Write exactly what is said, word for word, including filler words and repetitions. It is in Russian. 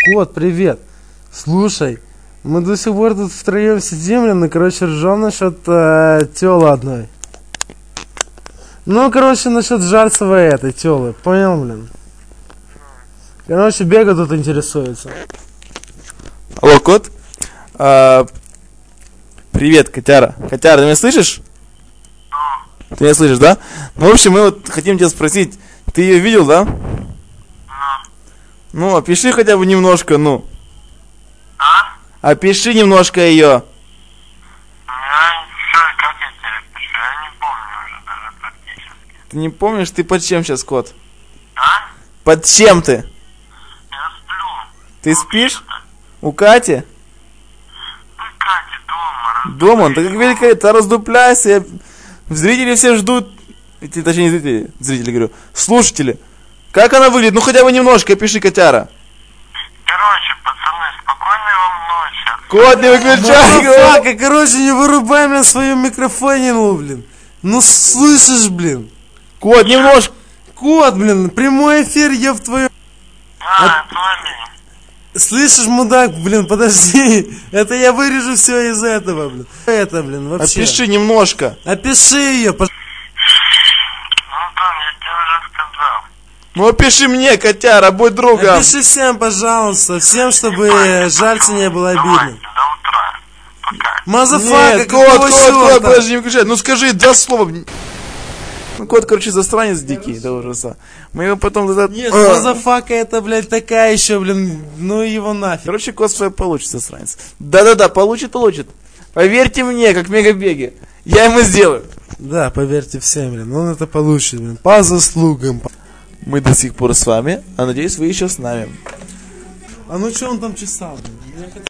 Кот, привет. Слушай, мы до сих пор тут втроем сидим, блин, и, короче, ржем насчет э, тёлы одной. Ну, короче, насчет Жальцевой этой тёлы, понял, блин? Короче, Бега тут интересуется. Алло, кот? А, привет, котяра. Котяра, ты меня слышишь? Ты меня слышишь, да? Ну, в общем, мы вот хотим тебя спросить, ты ее видел, да? Ну, опиши хотя бы немножко, ну. А? Опиши немножко ее. Я что, как я тебе пишу? Я не помню уже даже практически. Ты не помнишь, ты под чем сейчас, кот? А? Под чем ты? Я сплю. Ты спишь? У Кати? Ну, Катя дома. Дома? Да как великая, ты раздупляйся. Я... Зрители все ждут. Эти, точнее, не зрители, зрители, говорю. Слушатели. Как она выглядит? Ну хотя бы немножко, опиши, котяра. Короче, пацаны, спокойной вам ночи. Кот, не выключай! Мазафака, короче, не вырубай меня в своем микрофоне, ну, блин. Ну, слышишь, блин? Кот, немножко. Кот, блин, прямой эфир, я в твоем... А, отвали. Слышишь, мудак, блин, подожди. Это я вырежу все из этого, блин. Это, блин, вообще. Опиши немножко. Опиши ее, пож... Ну, Том, я тебе уже сказал. Ну опиши мне, котяра, будь другом. Опиши всем, пожалуйста, всем, чтобы Жальце не было обидно. Давайте, до утра. Пока. Мазафака, Нет, кот, какого кот, чёрта? кот, подожди, не выключай. Ну скажи два слова. Ну кот, короче, засранец дикий до ужаса. Мы его потом... Нет, мазафака это, блядь, такая еще, блин, ну его нафиг. Короче, кот свой получит, засранец. Да-да-да, получит, получит. Поверьте мне, как мегабеги. Я ему сделаю. Да, поверьте всем, блин, он это получит, блин, по заслугам. Мы до сих пор с вами, а надеюсь, вы еще с нами. А ну что он там чесал, блин?